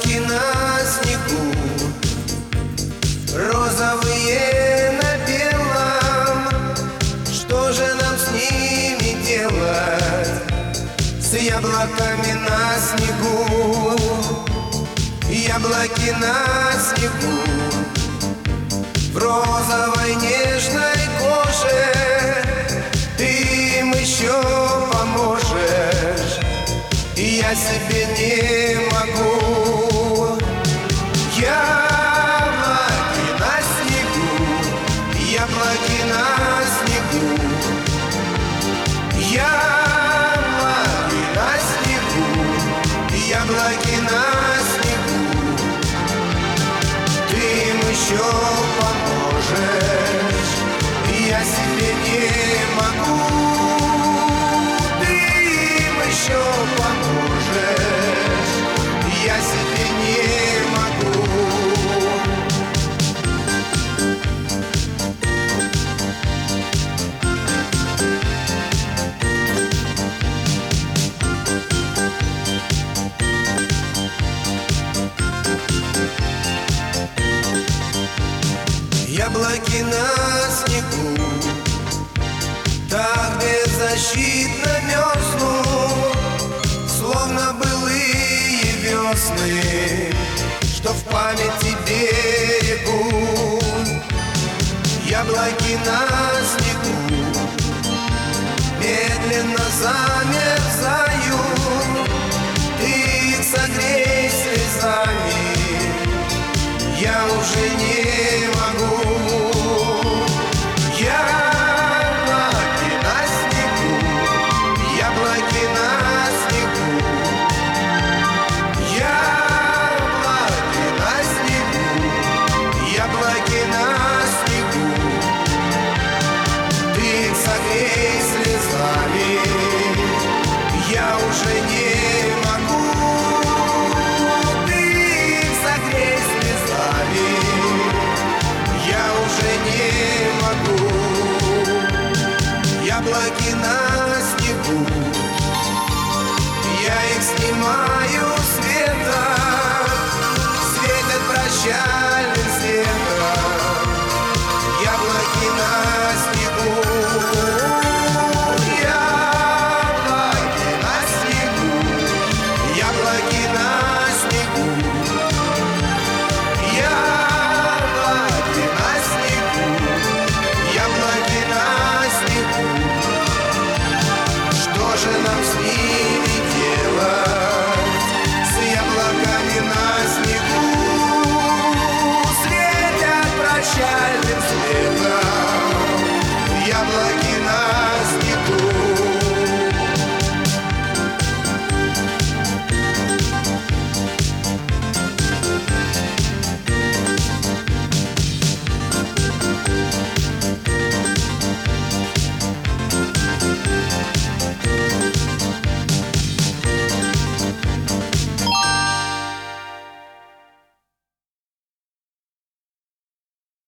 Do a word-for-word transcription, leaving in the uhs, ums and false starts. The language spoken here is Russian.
Яблоки на снегу, розовые на белом. Что же нам с ними делать, с яблоками на снегу? Яблоки на снегу, в розовой нежной коже. Ты им еще поможешь, и я себе не могу. Яблоки на снегу, яблоки на снегу, яблоки на снегу, яблоки на снегу. Ты им еще поможешь, и я себе не могу. Ты им еще поможешь, я себе не могу. Яблоки на снегу так беззащитно мерзнут, словно былые весны, что в памяти берегу. Яблоки на снегу медленно замерзают,